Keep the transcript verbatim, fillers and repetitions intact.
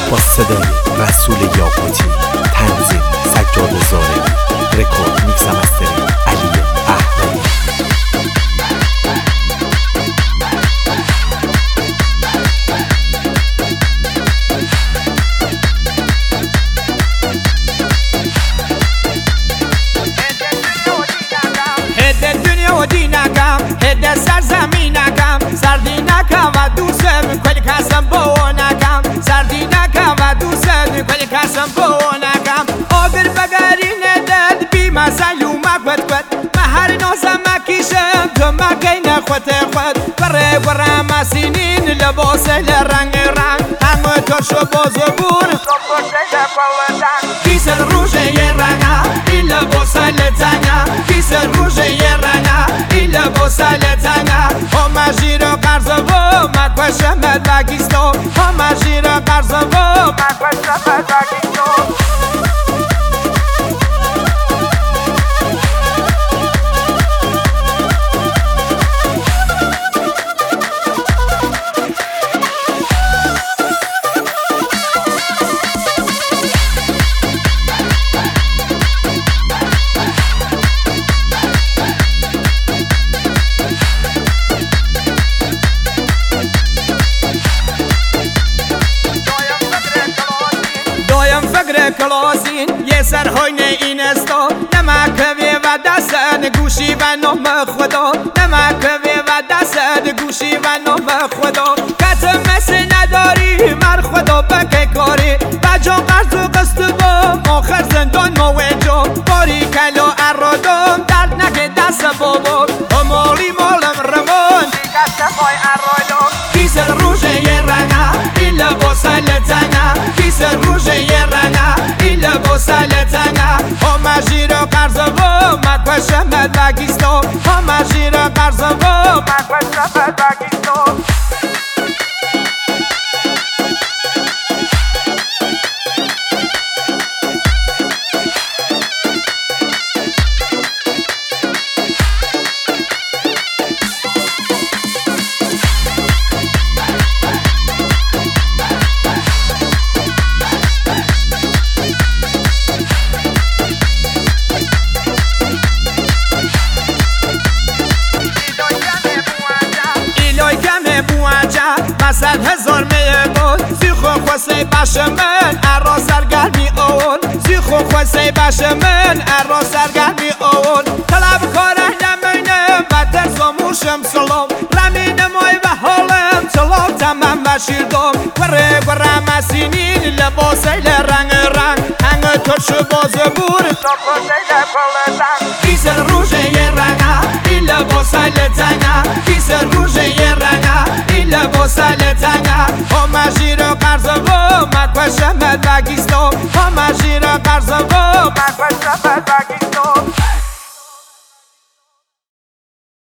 با صدای رسول یاقوتی، تنظیم سجاد زارعی، رکورد میکس و مسترینگ علی احمدی. هد دنیا و دینکم، هد سرزمینکم، سردینکم و دوستم کل کسم بونکم، سردینکم و دوستم کل کسم بونکم. آبر بگری ندد بی مسیوم خود خود، مهر نازم کیشم تو مکین خود خود. بره بره مسینین لباس لرنگ رنگ، همه ترش باز بور کیسل روشه یه رنگا این لباس لتنگا، کیسل روشه یه رنگا این لباس لتنگا. همه جیر قرض و مکوشم بگیستو، همه جیر قرض و مکوشم بگیستو. کلاسین یه سر هاینه این استا، نمکوی و دستن گوشی و نام خدا، نمکوی و دستن گوشی و نام خدا. کتم مثل نداری مر خدا بکه کاری، بجا قرض و قسط با آخر زندان موجا. باری کلا ارادم درد نکه دست بابا، مالی مالم رمان دیگه پای ارادم. کیسل روشه یه رنگا این لباس لتنگا، کیسل روشه یه رنگا این لباس لتنگا. همه جیر قرض و مکوشم بگیستو، همه جیر قرض و مکوشم بگیستو. صد هزار میبود زیخو خواسته باشه من ارا سرگرمی اون، زیخو خواسته باشه من ارا سرگرمی اون. طلب کاره نمینم و ترزموشم سلام، رمینم وای و حالم سلام تمام و شیردم. وره وره مسینین لباس لرنگ رنگ، هنگ ترش باز بور کیسل روشه یه رنگا این لباس لتنگا، کیسل روشه یه رنگا این لباس لتنگا. همه جیر قرض و مکوشم بگیستو، همه جیر قرض و مکوشم بگیستو.